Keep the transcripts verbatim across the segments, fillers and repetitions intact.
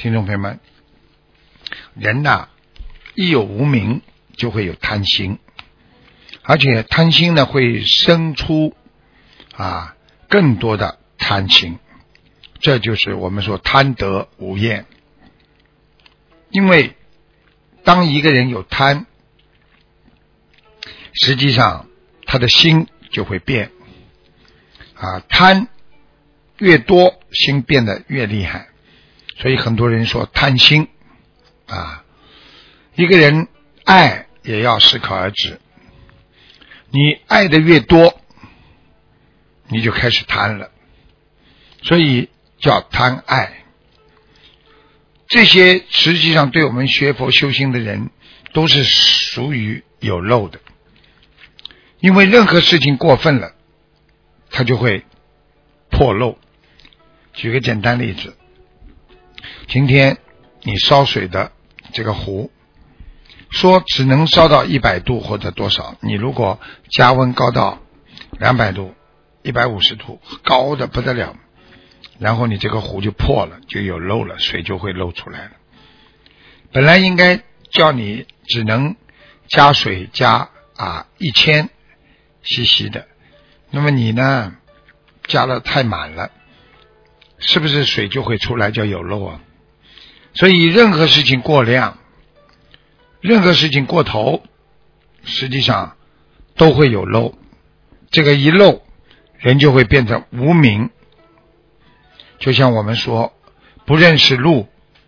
听众朋友们，人呐、啊，一有无明就会有贪心，而且贪心呢会生出啊更多的贪心，这就是我们说贪得无厌。因为当一个人有贪，实际上他的心就会变啊，贪越多，心变得越厉害。所以很多人说贪心啊，一个人爱也要适可而止。你爱的越多，你就开始贪了，所以叫贪爱。这些实际上对我们学佛修心的人都是属于有漏的，因为任何事情过分了，它就会破漏。举个简单例子，今天你烧水的这个壶，说只能烧到一百度或者多少，你如果加温高到两百度、一百五十度，高的不得了，然后你这个壶就破了，就有漏了，水就会漏出来了。本来应该叫你只能加水加啊一千 C C 的，那么你呢加了太满了，是不是水就会出来叫有漏啊？所以任何事情过量，任何事情过头，实际上都会有漏。这个一漏，人就会变成无明。就像我们说不认识路，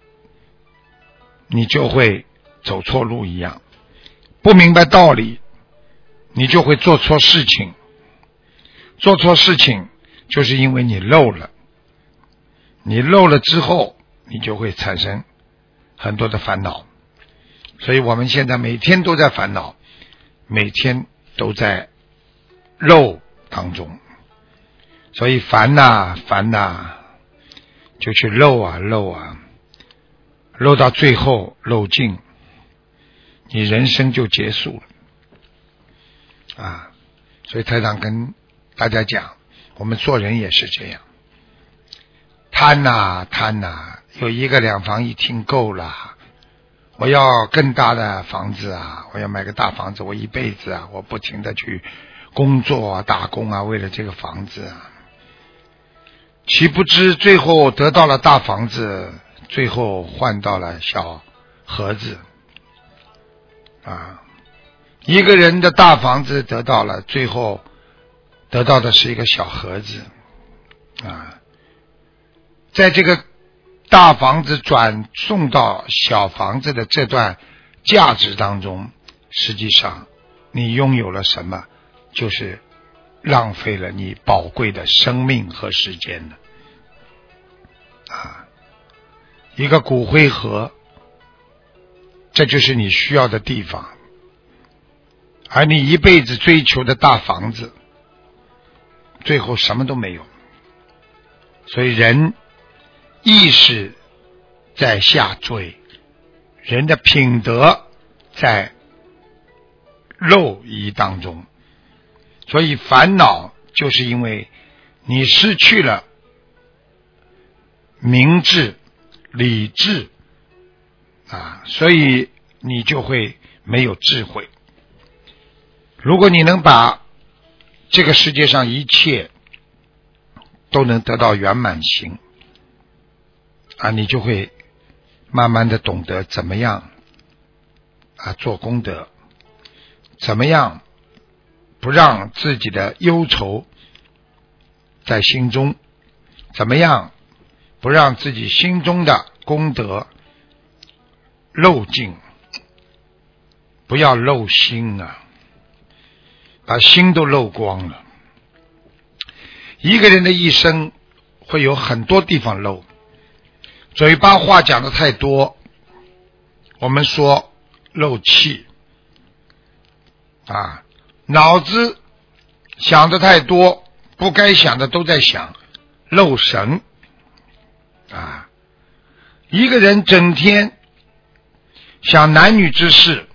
你就会走错路一样，不明白道理，你就会做错事情。做错事情就是因为你漏了，你漏了之后，你就会产生很多的烦恼。所以我们现在每天都在烦恼，每天都在漏当中。所以烦呐烦呐，就去漏啊漏啊，漏到最后漏尽，你人生就结束了啊！所以台长跟大家讲，我们做人也是这样，贪呐贪呐，有一个两房一厅够了，我要更大的房子啊，我要买个大房子，我一辈子啊，我不停的去工作啊打工啊，为了这个房子啊，岂不知最后得到了大房子，最后换到了小盒子啊！一个人的大房子得到了，最后得到的是一个小盒子啊！在这个大房子转送到小房子的这段价值当中，实际上你拥有了什么？就是浪费了你宝贵的生命和时间的啊！一个骨灰盒，这就是你需要的地方，而你一辈子追求的大房子，最后什么都没有。所以人意识在下坠，人的品德在漏疑当中。所以烦恼就是因为你失去了明智理智啊，所以你就会没有智慧。如果你能把这个世界上一切都能得到圆满行啊，你就会慢慢的懂得怎么样啊做功德，怎么样不让自己的忧愁在心中，怎么样不让自己心中的功德漏尽，不要漏心啊，把心都漏光了。一个人的一生会有很多地方漏，嘴巴话讲的太多，我们说漏气啊，脑子想的太多，不该想的都在想，漏神啊。一个人整天想男女之事，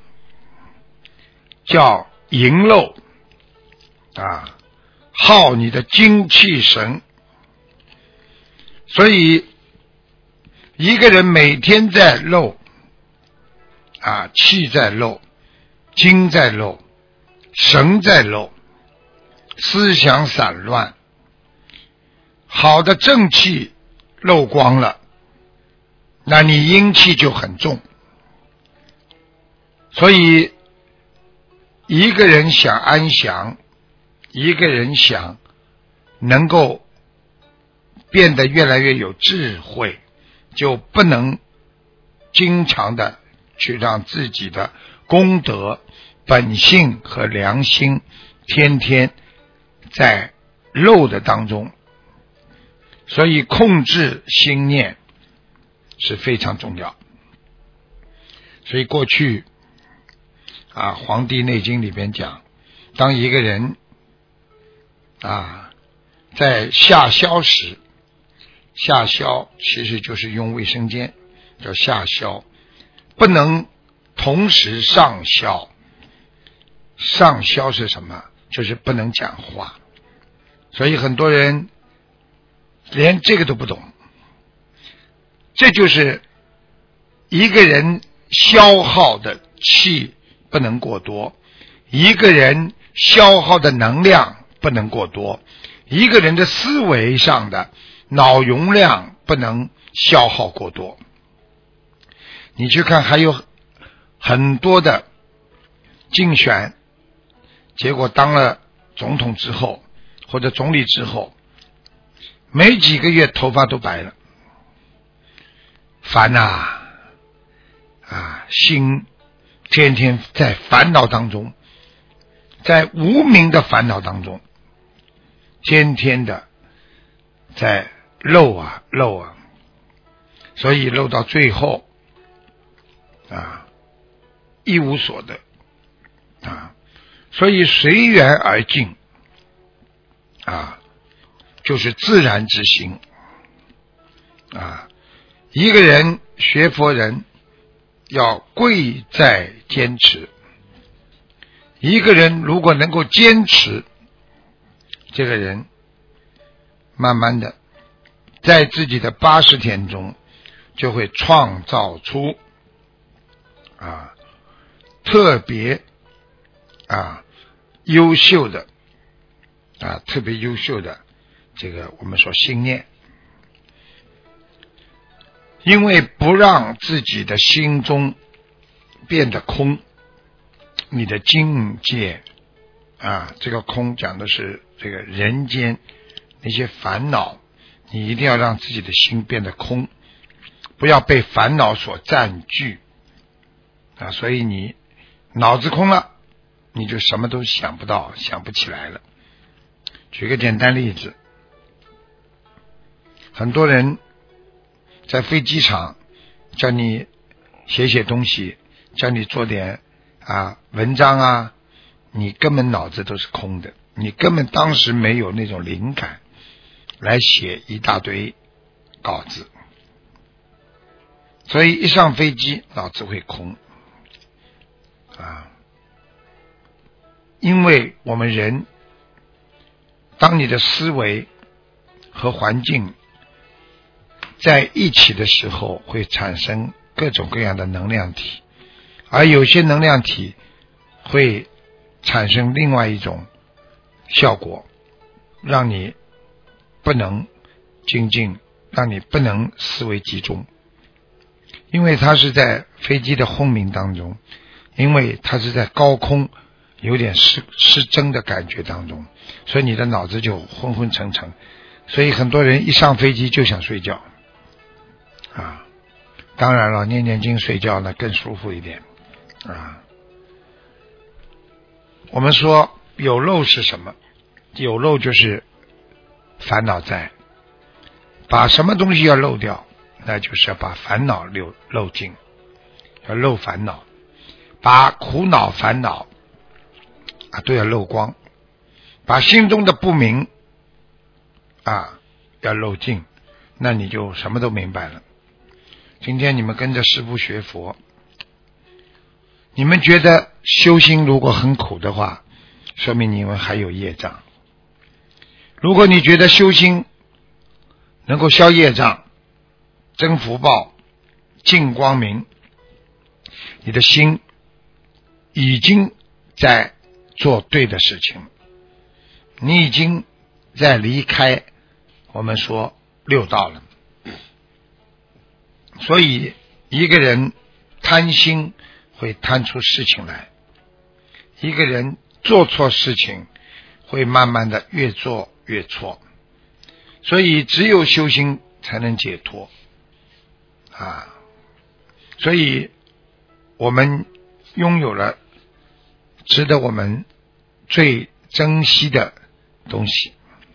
叫淫漏啊，耗你的精气神。所以一个人每天在漏啊，气在漏，精在漏，神在漏，思想散乱，好的正气漏光了，那你阴气就很重。所以一个人想安详，一个人想能够变得越来越有智慧，就不能经常的去让自己的功德、本性和良心天天在漏的当中。所以控制心念是非常重要。所以过去啊，《黄帝内经》里边讲，当一个人啊在下消时，下消其实就是用卫生间，叫下消，不能同时上消。上消是什么？就是不能讲话。所以很多人连这个都不懂。这就是一个人消耗的气不能过多，一个人消耗的能量不能过多，一个人的思维上的脑容量不能消耗过多。你去看，还有很多的竞选，结果当了总统之后或者总理之后，没几个月头发都白了。烦啊啊，心天天在烦恼当中，在无名的烦恼当中，天天的在漏啊漏啊，所以漏到最后啊一无所得啊，所以随缘而静啊，就是自然之心啊。一个人学佛人要贵在坚持，一个人如果能够坚持，这个人慢慢的在自己的八十天中就会创造出啊特别啊优秀的啊特别优秀的这个我们说心念。因为不让自己的心中变得空，你的境界啊，这个空讲的是这个人间那些烦恼，你一定要让自己的心变得空，不要被烦恼所占据啊。所以你脑子空了，你就什么都想不到，想不起来了。举个简单例子，很多人在飞机场叫你写写东西，叫你做点啊文章啊，你根本脑子都是空的，你根本当时没有那种灵感来写一大堆稿子，所以一上飞机脑子会空啊。因为我们人，当你的思维和环境在一起的时候，会产生各种各样的能量体，而有些能量体会产生另外一种效果，让你不能精进，让你不能思维集中。因为它是在飞机的轰鸣当中，因为它是在高空有点失失真的感觉当中，所以你的脑子就昏昏沉沉，所以很多人一上飞机就想睡觉啊，当然了，念念经睡觉呢更舒服一点啊。我们说有漏是什么？有漏就是烦恼在，把什么东西要漏掉，那就是要把烦恼漏漏尽，要漏烦恼，把苦恼烦恼啊都要漏光，把心中的不明啊要漏尽，那你就什么都明白了。今天你们跟着师父学佛，你们觉得修心如果很苦的话，说明你们还有业障。如果你觉得修心能够消业障， 增福报，进光明，你的心已经在做对的事情，你已经在离开我们说六道了。所以一个人贪心会贪出事情来，一个人做错事情会慢慢的越做越错，所以只有修心才能解脱啊！所以我们拥有了值得我们最珍惜的东西，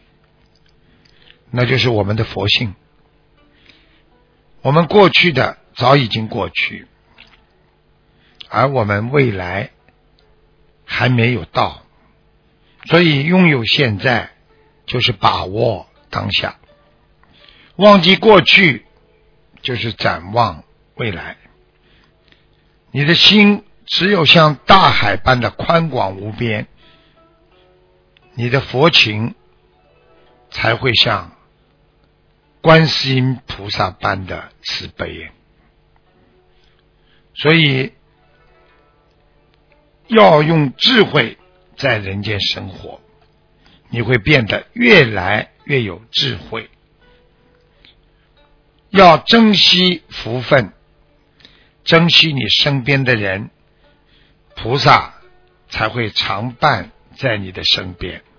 那就是我们的佛性。我们过去的早已经过去，而我们未来还没有到，所以拥有现在就是把握当下，忘记过去就是展望未来。你的心只有像大海般的宽广无边，你的佛情才会像观世音菩萨般的慈悲。所以要用智慧在人间生活，你会变得越来越有智慧。要珍惜福分，珍惜你身边的人，菩萨才会常伴在你的身边。